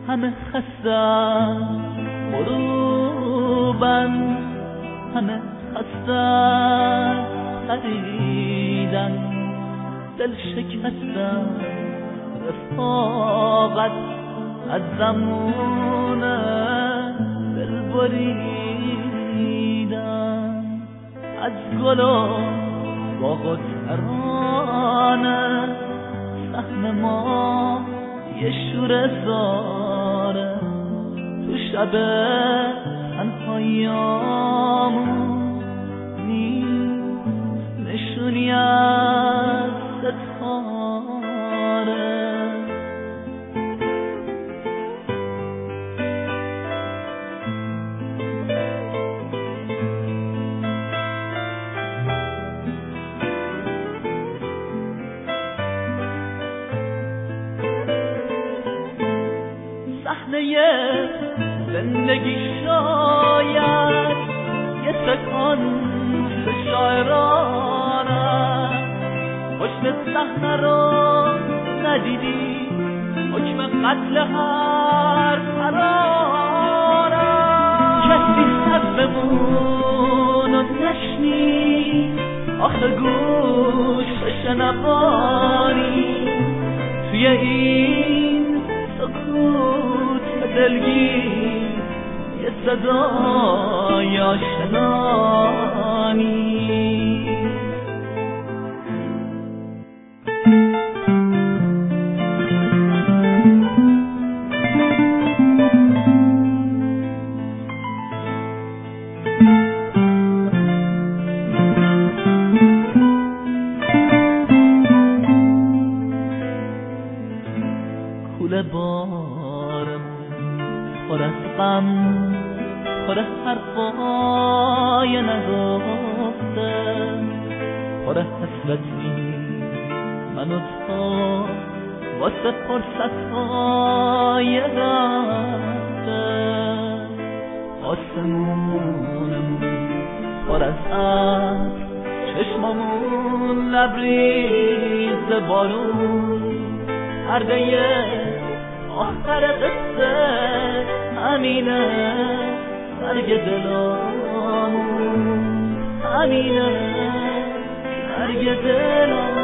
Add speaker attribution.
Speaker 1: همه خستن غروبن، همه خستن خریدن، دل شکستن رفاقت از زمونه دل بریدن، از گل و باغ و ترانه سهم ما یه شوره زاره، تو شب تنهاییامون نیست نشونی از ستاره. صحنه زندگی شاید یه سکانس شاعرانه، پشت صحنه رو ندیدی حکم قتل هر ترانه، کسی حرفمون رو نشنید آخه گوشش نباری توی این سکوت دلگیر یه صدای آشنانی. کوله بارم پر از غم، پر حرفای نگفته، پر حسرتی من و تو واسه فرصت‌های رفته، آسمونمون پر از ابر، چشممون لبریز بارون، پرده آخر قصه همینه، مرگ دلامون همینه، مرگ دلامون.